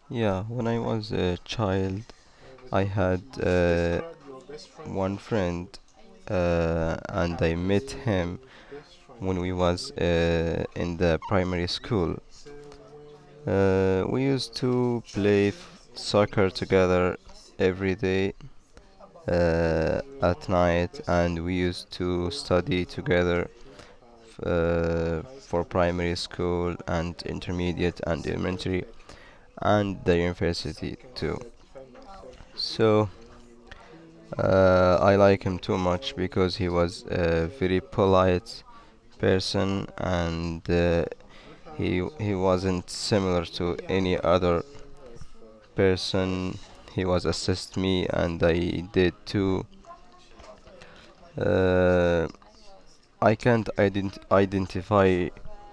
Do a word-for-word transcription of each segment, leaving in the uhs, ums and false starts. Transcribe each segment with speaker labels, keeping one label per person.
Speaker 1: Yeah, when I was a child, I had uh, one friend, uh, and I met him when we was uh, in the primary school. Uh, we used to play f- soccer together every day uh, at night, and we used to study together uh, for primary school and intermediate and elementary and the university too. So uh, I like him too much because he was a very polite person, and uh, he he wasn't similar to any other person. He was assist me and I did too. uh, I can't ident- identify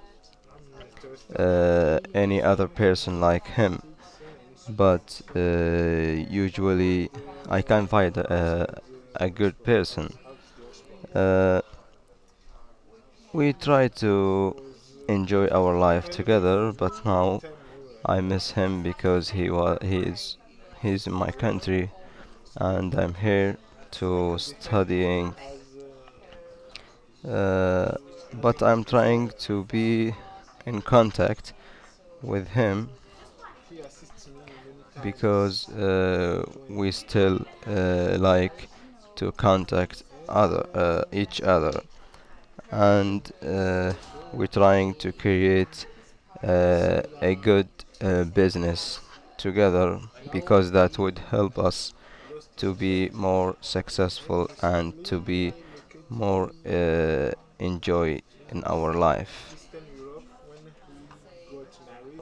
Speaker 1: uh, any other person like him, but uh, usually I can find a, a good person. Uh, we try to enjoy our life together, but now I miss him because he was he is he's in my country and I'm here to studying. Uh, but I'm trying to be in contact with him because uh, we still uh, like to contact other uh, each other, and uh, we're trying to create uh, a good uh, business together because that would help us to be more successful and to be more uh, enjoy in our life.